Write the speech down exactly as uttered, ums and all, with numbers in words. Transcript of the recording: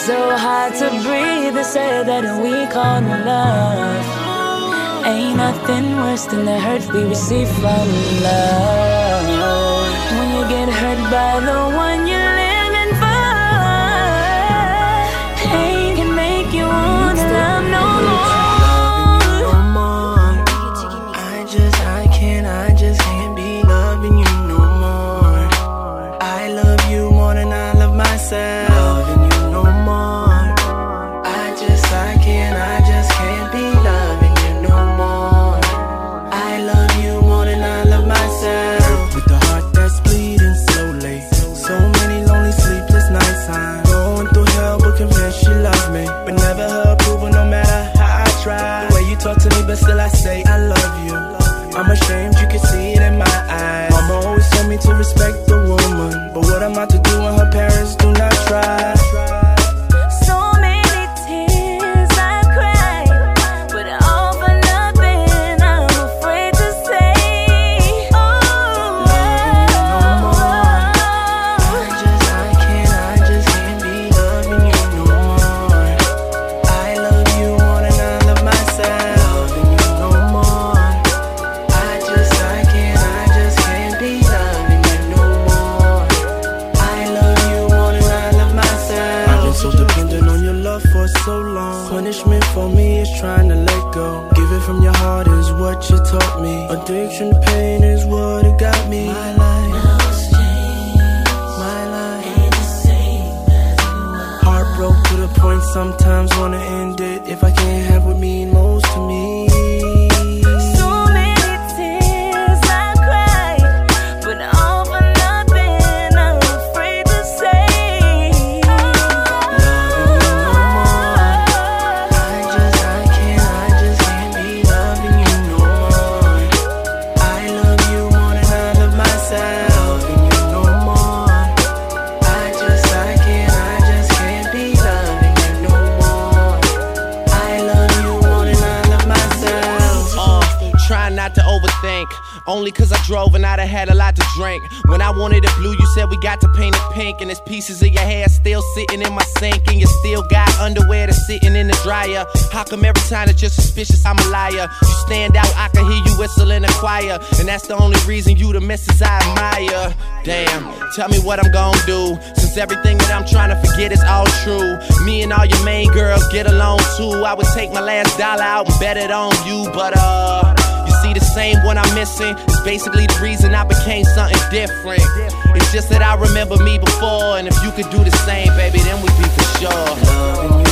so hard to breathe. They say that we call love. Ain't nothing worse than the hurt we receive from love. When you get hurt by the one you're living for, pain can make you want to love no more. No more. I just, I can't, I just can't be loving you no more. I love you more than I love myself. Loving you no more. I just, I can't, I just can't be loving you no more. I love you more than I love myself. With the heart that's bleeding slowly, so many lonely sleepless nights. I'm going through hell but convinced she loves me, but never her approval no matter how I try. The way you talk to me but still I say I love you. I'm ashamed, you can see it in my eyes. Mama always told me to respect the woman, but what am I to do when her parents do not try? So many tears I cried, but all for nothing. I'm afraid to say, oh, no more. I just, I can't, I just can't be loving you no more. I love you more than I love myself. Loving you no more. I just, I can't, I just can't be loving you no more. I love you more than I love myself. I've been so dependent on your love for so long. Punishment for me is trying to let go. Give it from your heart is what you taught me. Addiction to pain is what it got me. My life, my life ain't the same as you were. Heartbroke to the point sometimes wanna end it. If I can't have what mean most to me. so many tears I cried, but all for nothing. I'm afraid to say, Loving you no more. I just, I can't, I just can't be loving you no more. I love you more than I love myself. Loving you no more. I just, I can't, I just can't be loving you no more. I love you more than I love myself. Uh, try not to overthink. Only cause I drove and I'd have had a lot to drink. When I wanted it blue, you said we got to paint it pink. And there's pieces of your hair still sitting in my sink. And you still got underwear that's sitting in the dryer. How come every time that you're suspicious, I'm a liar? You stand out, I can hear you whistle in the choir. And that's the only reason you the missus I admire. Damn, tell me what I'm gonna do, since everything that I'm trying to forget is all true. Me and all your main girls get along too. I would take my last dollar out and bet it on you. But uh you see, the same one I'm missing is basically the reason I became something different. It's just that I remember me before, and if you could do the same, baby, then we'd be for sure. Loving you